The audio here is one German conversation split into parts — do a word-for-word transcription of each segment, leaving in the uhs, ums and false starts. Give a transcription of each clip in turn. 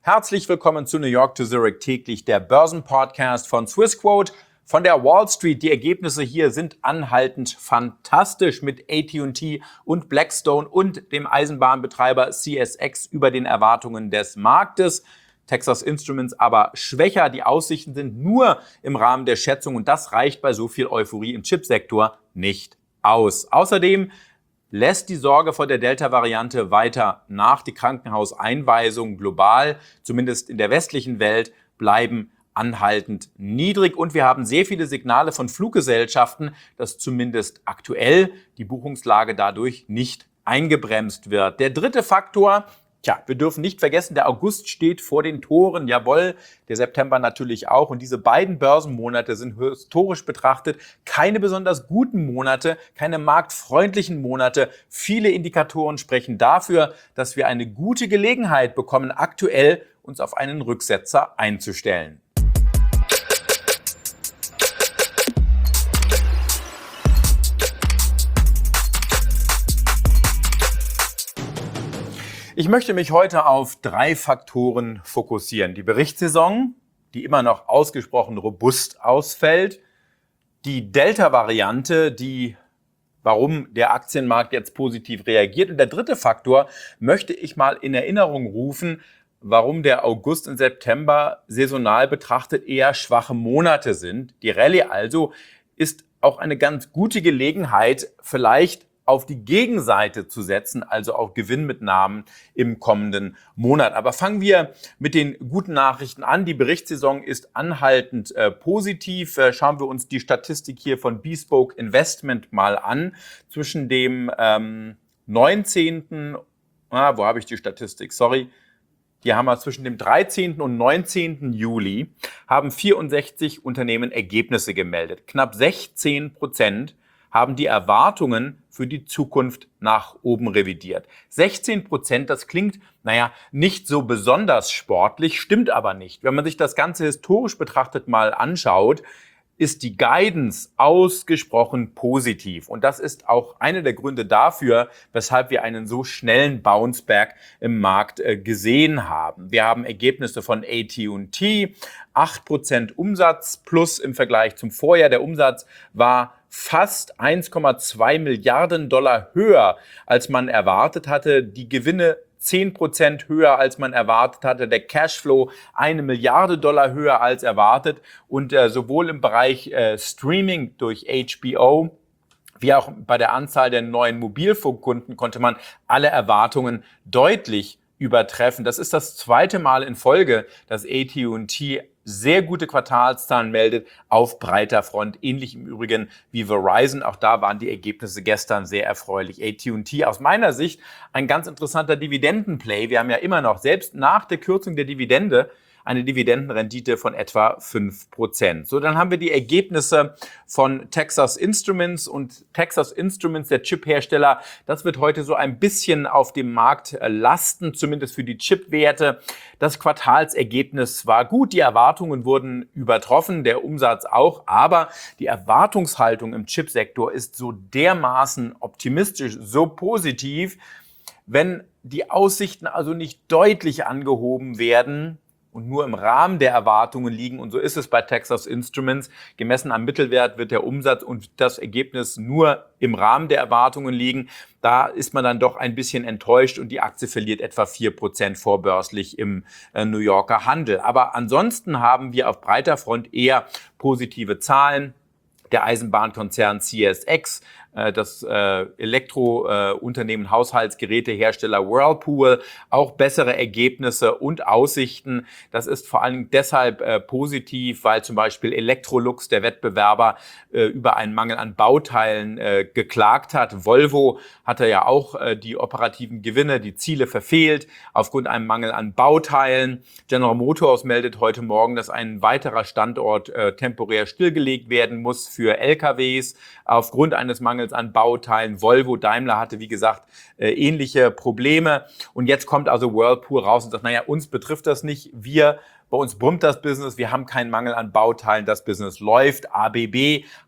Herzlich willkommen zu New York to Zurich täglich, der Börsenpodcast von Swissquote. Von der Wall Street, die Ergebnisse hier sind anhaltend fantastisch mit A T und T und Blackstone und dem Eisenbahnbetreiber C S X über den Erwartungen des Marktes. Texas Instruments aber schwächer. Die Aussichten sind nur im Rahmen der Schätzung und das reicht bei so viel Euphorie im Chipsektor nicht aus. Außerdem lässt die Sorge vor der Delta-Variante weiter nach. Die Krankenhauseinweisungen global, zumindest in der westlichen Welt, bleiben anhaltend niedrig. Und wir haben sehr viele Signale von Fluggesellschaften, dass zumindest aktuell die Buchungslage dadurch nicht eingebremst wird. Der dritte Faktor: Tja, wir dürfen nicht vergessen, der August steht vor den Toren, jawohl, der September natürlich auch. Und diese beiden Börsenmonate sind historisch betrachtet keine besonders guten Monate, keine marktfreundlichen Monate. Viele Indikatoren sprechen dafür, dass wir eine gute Gelegenheit bekommen, aktuell uns auf einen Rücksetzer einzustellen. Ich möchte mich heute auf drei Faktoren fokussieren. Die Berichtssaison, die immer noch ausgesprochen robust ausfällt. Die Delta-Variante, die, warum der Aktienmarkt jetzt positiv reagiert. Und der dritte Faktor möchte ich mal in Erinnerung rufen, warum der August und September saisonal betrachtet eher schwache Monate sind. Die Rallye also ist auch eine ganz gute Gelegenheit, vielleicht auf die Gegenseite zu setzen, also auch Gewinnmitnahmen im kommenden Monat. Aber fangen wir mit den guten Nachrichten an. Die Berichtssaison ist anhaltend äh, positiv. Äh, schauen wir uns die Statistik hier von Bespoke Investment mal an. Zwischen dem ähm, neunzehnten Ah, wo habe ich die Statistik? Sorry. Die haben wir zwischen dem dreizehnten und neunzehnten Juli haben vierundsechzig Unternehmen Ergebnisse gemeldet. Knapp sechzehn Prozent haben die Erwartungen für die Zukunft nach oben revidiert. sechzehn Prozent, das klingt, naja, nicht so besonders sportlich, stimmt aber nicht. Wenn man sich das Ganze historisch betrachtet mal anschaut, ist die Guidance ausgesprochen positiv. Und das ist auch einer der Gründe dafür, weshalb wir einen so schnellen Bounceback im Markt äh, gesehen haben. Wir haben Ergebnisse von A T und T, acht Prozent Umsatz plus im Vergleich zum Vorjahr. Der Umsatz war fast eins Komma zwei Milliarden Dollar höher, als man erwartet hatte. Die Gewinne zehn Prozent höher, als man erwartet hatte. Der Cashflow eine Milliarde Dollar höher als erwartet. Und äh, sowohl im Bereich äh, Streaming durch H B O wie auch bei der Anzahl der neuen Mobilfunkkunden konnte man alle Erwartungen deutlich übertreffen. Das ist das zweite Mal in Folge, dass A T und T sehr gute Quartalszahlen meldet auf breiter Front. Ähnlich im Übrigen wie Verizon. Auch da waren die Ergebnisse gestern sehr erfreulich. A T und T aus meiner Sicht ein ganz interessanter Dividendenplay. Wir haben ja immer noch, selbst nach der Kürzung der Dividende, eine Dividendenrendite von etwa fünf Prozent. So, dann haben wir die Ergebnisse von Texas Instruments und Texas Instruments, der Chiphersteller, das wird heute so ein bisschen auf dem Markt lasten, zumindest für die Chipwerte. Das Quartalsergebnis war gut, die Erwartungen wurden übertroffen, der Umsatz auch, aber die Erwartungshaltung im Chipsektor ist so dermaßen optimistisch, so positiv, wenn die Aussichten also nicht deutlich angehoben werden und nur im Rahmen der Erwartungen liegen. Und so ist es bei Texas Instruments. Gemessen am Mittelwert wird der Umsatz und das Ergebnis nur im Rahmen der Erwartungen liegen. Da ist man dann doch ein bisschen enttäuscht und die Aktie verliert etwa vier Prozent vorbörslich im äh, New Yorker Handel. Aber ansonsten haben wir auf breiter Front eher positive Zahlen. Der Eisenbahnkonzern C S X, das Elektrounternehmen, Haushaltsgerätehersteller Whirlpool, auch bessere Ergebnisse und Aussichten. Das ist vor allem deshalb positiv, weil zum Beispiel Electrolux, der Wettbewerber, über einen Mangel an Bauteilen geklagt hat. Volvo hatte ja auch die operativen Gewinne, die Ziele verfehlt aufgrund einem Mangel an Bauteilen. General Motors meldet heute Morgen, dass ein weiterer Standort temporär stillgelegt werden muss für L K Ws aufgrund eines Mangels an Bauteilen. Volvo, Daimler hatte, wie gesagt, äh, ähnliche Probleme. Und jetzt kommt also Whirlpool raus und sagt, naja, uns betrifft das nicht. Wir, bei uns brummt das Business. Wir haben keinen Mangel an Bauteilen. Das Business läuft. A B B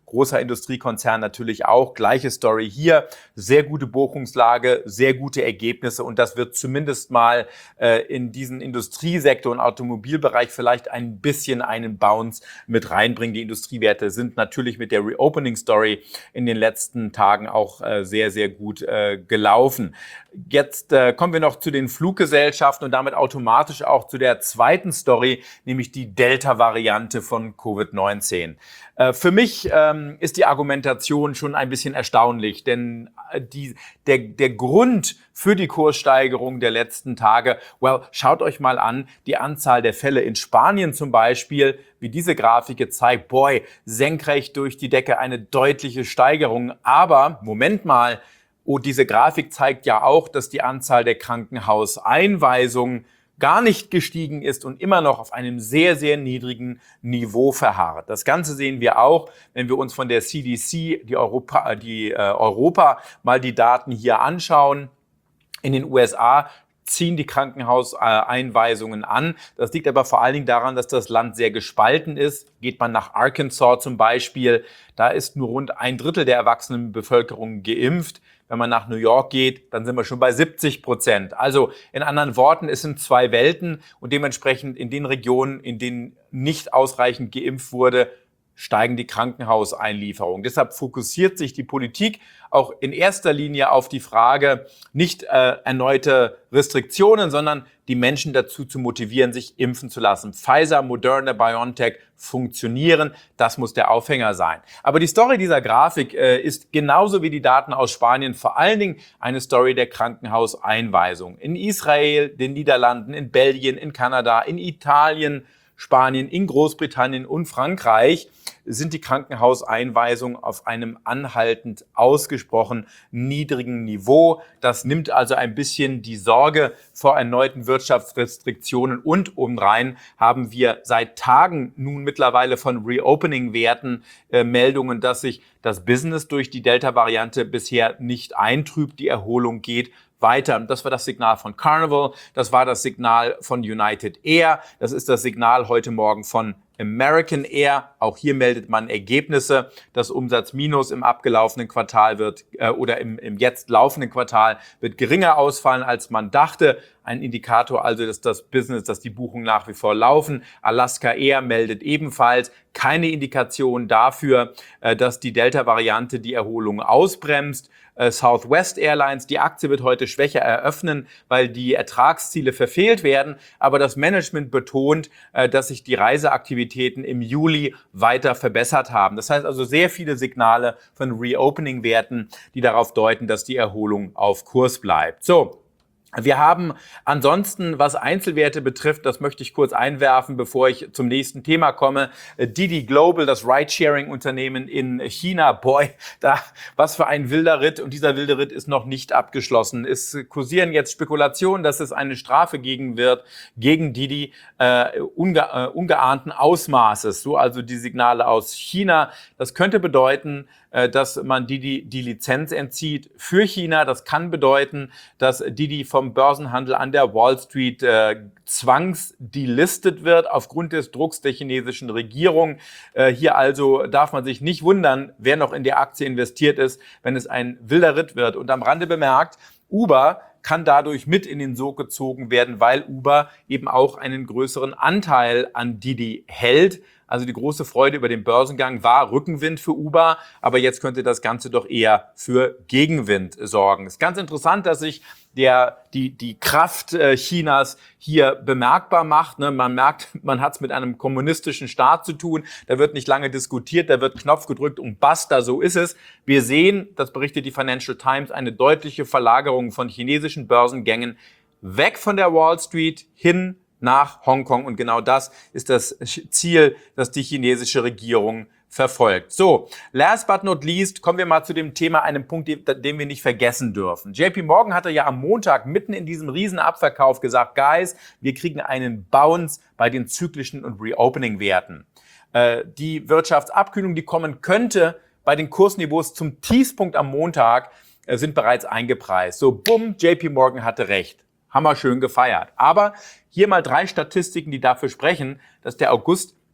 großer Industriekonzern natürlich auch. Gleiche Story hier, sehr gute Buchungslage, sehr gute Ergebnisse und das wird zumindest mal äh, in diesen Industriesektor und Automobilbereich vielleicht ein bisschen einen Bounce mit reinbringen. Die Industriewerte sind natürlich mit der Reopening-Story in den letzten Tagen auch äh, sehr, sehr gut äh, gelaufen. Jetzt äh, kommen wir noch zu den Fluggesellschaften und damit automatisch auch zu der zweiten Story, nämlich die Delta-Variante von Covid neunzehn. Äh, für mich ähm, ist die Argumentation schon ein bisschen erstaunlich, denn äh, die, der, der Grund für die Kurssteigerung der letzten Tage, well, schaut euch mal an, die Anzahl der Fälle in Spanien zum Beispiel, wie diese Grafik gezeigt, boy, senkrecht durch die Decke, eine deutliche Steigerung. Aber, Moment mal, oh, diese Grafik zeigt ja auch, dass die Anzahl der Krankenhauseinweisungen gar nicht gestiegen ist und immer noch auf einem sehr, sehr niedrigen Niveau verharrt. Das Ganze sehen wir auch, wenn wir uns von der C D C, die Europa, die äh, Europa mal die Daten hier anschauen. In den U S A ziehen die Krankenhauseinweisungen an. Das liegt aber vor allen Dingen daran, dass das Land sehr gespalten ist. Geht man nach Arkansas zum Beispiel, da ist nur rund ein Drittel der erwachsenen Bevölkerung geimpft. Wenn man nach New York geht, dann sind wir schon bei siebzig Prozent. Also in anderen Worten, es sind zwei Welten und dementsprechend in den Regionen, in denen nicht ausreichend geimpft wurde, steigen die Krankenhauseinlieferungen. Deshalb fokussiert sich die Politik auch in erster Linie auf die Frage, nicht äh, erneute Restriktionen, sondern die Menschen dazu zu motivieren, sich impfen zu lassen. Pfizer, Moderna, BioNTech funktionieren. Das muss der Aufhänger sein. Aber die Story dieser Grafik äh, ist genauso wie die Daten aus Spanien vor allen Dingen eine Story der Krankenhauseinweisung. In Israel, den Niederlanden, in Belgien, in Kanada, in Italien, Spanien, in Großbritannien und Frankreich sind die Krankenhauseinweisungen auf einem anhaltend ausgesprochen niedrigen Niveau. Das nimmt also ein bisschen die Sorge vor erneuten Wirtschaftsrestriktionen und obendrein haben wir seit Tagen nun mittlerweile von Reopening-Werten äh, Meldungen, dass sich das Business durch die Delta-Variante bisher nicht eintrübt, die Erholung geht weiter. Das war das Signal von Carnival, das war das Signal von United Air, das ist das Signal heute Morgen von American Air. Auch hier meldet man Ergebnisse. Das Umsatzminus im abgelaufenen Quartal wird äh, oder im, im jetzt laufenden Quartal wird geringer ausfallen, als man dachte. Ein Indikator also, dass das Business, dass die Buchungen nach wie vor laufen. Alaska Air meldet ebenfalls keine Indikation dafür, äh, dass die Delta-Variante die Erholung ausbremst. Äh, Southwest Airlines, die Aktie wird heute schwächer eröffnen, weil die Ertragsziele verfehlt werden. Aber das Management betont, äh, dass sich die Reiseaktivitäten im Juli weiter verbessert haben. Das heißt also sehr viele Signale von Reopening-Werten, die darauf deuten, dass die Erholung auf Kurs bleibt. So. Wir haben ansonsten, was Einzelwerte betrifft, das möchte ich kurz einwerfen, bevor ich zum nächsten Thema komme. Didi Global, das Ride-Sharing-Unternehmen in China, boy, da, was für ein wilder Ritt. Und dieser wilde Ritt ist noch nicht abgeschlossen. Es kursieren jetzt Spekulationen, dass es eine Strafe gegen wird, gegen Didi, äh, unge äh, ungeahnten Ausmaßes. So also die Signale aus China. Das könnte bedeuten, dass man Didi die Lizenz entzieht für China. Das kann bedeuten, dass Didi vom Börsenhandel an der Wall Street äh, zwangsdelistet wird aufgrund des Drucks der chinesischen Regierung. Äh, hier also darf man sich nicht wundern, wer noch in der Aktie investiert ist, wenn es ein wilder Ritt wird. Und am Rande bemerkt, Uber kann dadurch mit in den Sog gezogen werden, weil Uber eben auch einen größeren Anteil an Didi hält. Also die große Freude über den Börsengang war Rückenwind für Uber, aber jetzt könnte das Ganze doch eher für Gegenwind sorgen. Es ist ganz interessant, dass sich der, die, die Kraft äh, Chinas hier bemerkbar macht. Ne? Man merkt, man hat es mit einem kommunistischen Staat zu tun. Da wird nicht lange diskutiert, da wird Knopf gedrückt und basta, so ist es. Wir sehen, das berichtet die Financial Times, eine deutliche Verlagerung von chinesischen Börsengängen weg von der Wall Street hin nach Hongkong. Und genau das ist das Ziel, das die chinesische Regierung verfolgt. So, last but not least, kommen wir mal zu dem Thema, einem Punkt, den wir nicht vergessen dürfen. J P Morgan hatte ja am Montag mitten in diesem Riesenabverkauf gesagt, Guys, wir kriegen einen Bounce bei den zyklischen und Reopening-Werten. Äh, die Wirtschaftsabkühlung, die kommen könnte, bei den Kursniveaus zum Tiefpunkt am Montag, äh, sind bereits eingepreist. So, bumm, J P Morgan hatte recht. Haben wir schön gefeiert. Aber hier mal drei Statistiken, die dafür sprechen, dass der August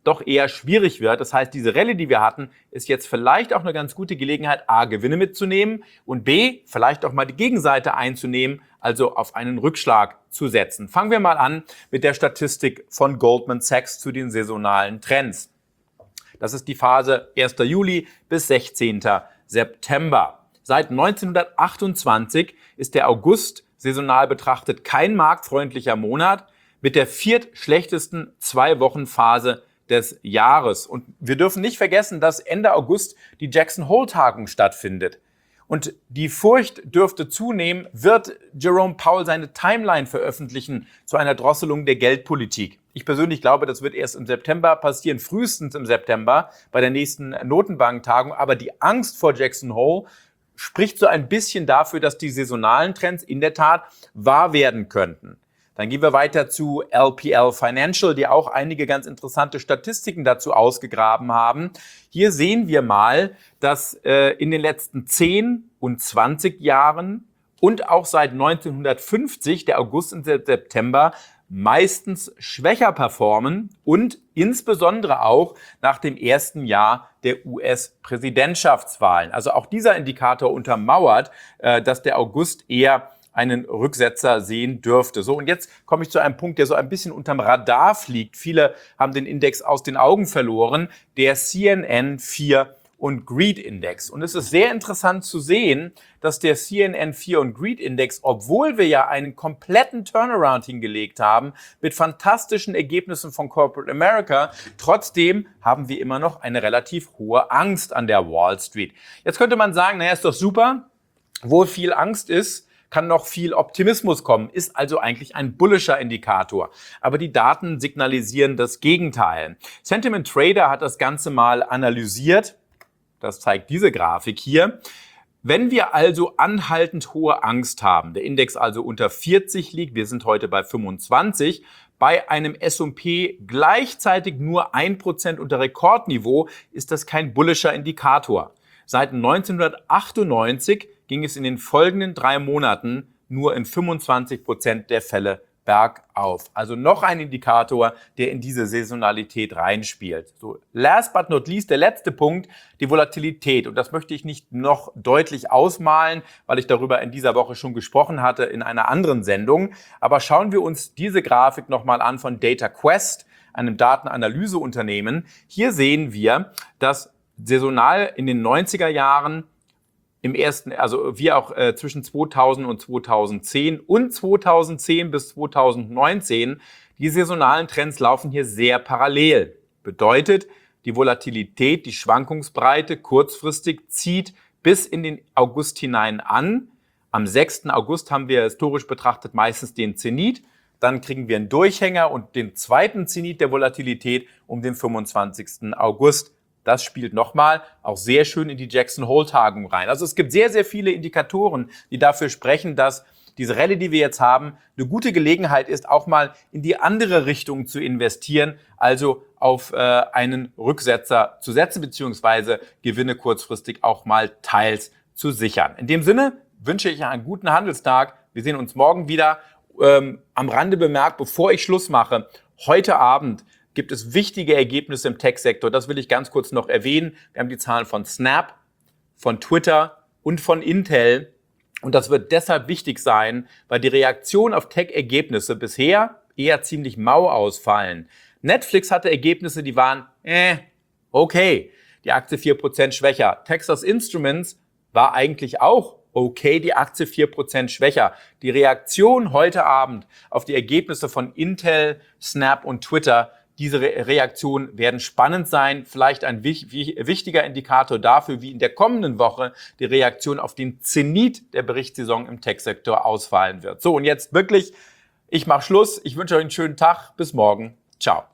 doch eher schwierig wird. Das heißt, diese Rallye, die wir hatten, ist jetzt vielleicht auch eine ganz gute Gelegenheit, A, Gewinne mitzunehmen und B, vielleicht auch mal die Gegenseite einzunehmen, also auf einen Rückschlag zu setzen. Fangen wir mal an mit der Statistik von Goldman Sachs zu den saisonalen Trends. Das ist die Phase erster Juli bis sechzehnten September. Seit neunzehnhundertachtundzwanzig ist der August saisonal betrachtet kein marktfreundlicher Monat mit der viertschlechtesten Zwei-Wochen-Phase des Jahres. Und wir dürfen nicht vergessen, dass Ende August die Jackson-Hole-Tagung stattfindet. Und die Furcht dürfte zunehmen, wird Jerome Powell seine Timeline veröffentlichen zu einer Drosselung der Geldpolitik. Ich persönlich glaube, das wird erst im September passieren, frühestens im September bei der nächsten Notenbanktagung. Aber die Angst vor Jackson Hole spricht so ein bisschen dafür, dass die saisonalen Trends in der Tat wahr werden könnten. Dann gehen wir weiter zu L P L Financial, die auch einige ganz interessante Statistiken dazu ausgegraben haben. Hier sehen wir mal, dass äh, in den letzten zehn und zwanzig Jahren und auch seit neunzehnhundertfünfzig der August und der September meistens schwächer performen und insbesondere auch nach dem ersten Jahr der U S-Präsidentschaftswahlen. Also auch dieser Indikator untermauert, äh, dass der August eher einen Rücksetzer sehen dürfte. So, und jetzt komme ich zu einem Punkt, der so ein bisschen unterm Radar fliegt. Viele haben den Index aus den Augen verloren, der C N N vier und Greed Index. Und es ist sehr interessant zu sehen, dass der C N N vier und Greed Index, obwohl wir ja einen kompletten Turnaround hingelegt haben, mit fantastischen Ergebnissen von Corporate America, trotzdem haben wir immer noch eine relativ hohe Angst an der Wall Street. Jetzt könnte man sagen, naja, ist doch super, wo viel Angst ist, kann noch viel Optimismus kommen, ist also eigentlich ein bullischer Indikator. Aber die Daten signalisieren das Gegenteil. Sentiment Trader hat das Ganze mal analysiert. Das zeigt diese Grafik hier. Wenn wir also anhaltend hohe Angst haben, der Index also unter vierzig liegt, wir sind heute bei fünfundzwanzig, bei einem S und P gleichzeitig nur ein Prozent unter Rekordniveau, ist das kein bullischer Indikator. Seit neunzehnhundertachtundneunzig ging es in den folgenden drei Monaten nur in fünfundzwanzig Prozent der Fälle bergauf. Also noch ein Indikator, der in diese Saisonalität reinspielt. So, last but not least, der letzte Punkt, die Volatilität. Und das möchte ich nicht noch deutlich ausmalen, weil ich darüber in dieser Woche schon gesprochen hatte in einer anderen Sendung. Aber schauen wir uns diese Grafik nochmal an von DataQuest, einem Datenanalyseunternehmen. Hier sehen wir, dass saisonal in den neunziger Jahren im ersten, also wie auch äh, zwischen zweitausend und zweitausendzehn und zweitausendzehn bis zweitausendneunzehn, die saisonalen Trends laufen hier sehr parallel. Bedeutet, die Volatilität, die Schwankungsbreite kurzfristig zieht bis in den August hinein an. Am sechsten August haben wir historisch betrachtet meistens den Zenit. Dann kriegen wir einen Durchhänger und den zweiten Zenit der Volatilität um den fünfundzwanzigsten August. Das spielt nochmal auch sehr schön in die Jackson-Hole-Tagung rein. Also es gibt sehr, sehr viele Indikatoren, die dafür sprechen, dass diese Rallye, die wir jetzt haben, eine gute Gelegenheit ist, auch mal in die andere Richtung zu investieren, also auf äh, einen Rücksetzer zu setzen, beziehungsweise Gewinne kurzfristig auch mal teils zu sichern. In dem Sinne wünsche ich einen guten Handelstag. Wir sehen uns morgen wieder. Ähm, am Rande bemerkt, bevor ich Schluss mache, heute Abend gibt es wichtige Ergebnisse im Tech-Sektor. Das will ich ganz kurz noch erwähnen. Wir haben die Zahlen von Snap, von Twitter und von Intel. Und das wird deshalb wichtig sein, weil die Reaktion auf Tech-Ergebnisse bisher eher ziemlich mau ausfallen. Netflix hatte Ergebnisse, die waren, äh, okay, die Aktie vier Prozent schwächer. Texas Instruments war eigentlich auch okay, die Aktie vier Prozent schwächer. Die Reaktion heute Abend auf die Ergebnisse von Intel, Snap und Twitter, diese Re- Reaktionen werden spannend sein. Vielleicht ein wich- wich- wichtiger Indikator dafür, wie in der kommenden Woche die Reaktion auf den Zenit der Berichtssaison im Tech-Sektor ausfallen wird. So, und jetzt wirklich, ich mache Schluss. Ich wünsche euch einen schönen Tag. Bis morgen. Ciao.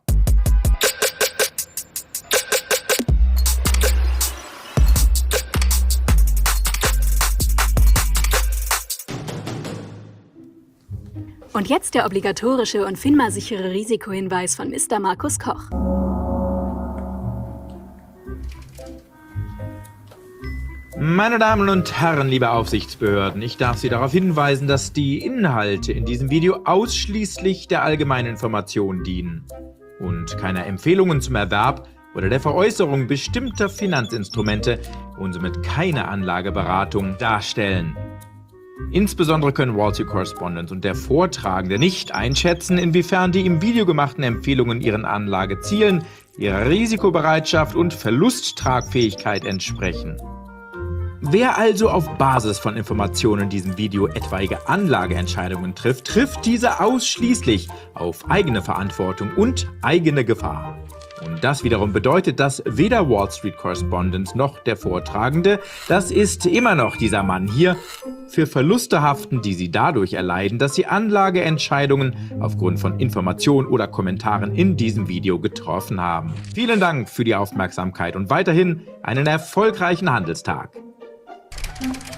Und jetzt der obligatorische und FINMA-sichere Risikohinweis von Mister Markus Koch. Meine Damen und Herren, liebe Aufsichtsbehörden, ich darf Sie darauf hinweisen, dass die Inhalte in diesem Video ausschließlich der Allgemeininformation dienen. und keiner Empfehlungen zum Erwerb oder der Veräußerung bestimmter Finanzinstrumente und somit keine Anlageberatung darstellen. Insbesondere können Wall Street Correspondent und der Vortragende nicht einschätzen, inwiefern die im Video gemachten Empfehlungen ihren Anlagezielen, ihrer Risikobereitschaft und Verlusttragfähigkeit entsprechen. Wer also auf Basis von Informationen in diesem Video etwaige Anlageentscheidungen trifft, trifft diese ausschließlich auf eigene Verantwortung und eigene Gefahr. Und das wiederum bedeutet, dass weder Wall Street Correspondent noch der Vortragende, das ist immer noch dieser Mann hier, für Verluste haften, die sie dadurch erleiden, dass sie Anlageentscheidungen aufgrund von Informationen oder Kommentaren in diesem Video getroffen haben. Vielen Dank für die Aufmerksamkeit und weiterhin einen erfolgreichen Handelstag.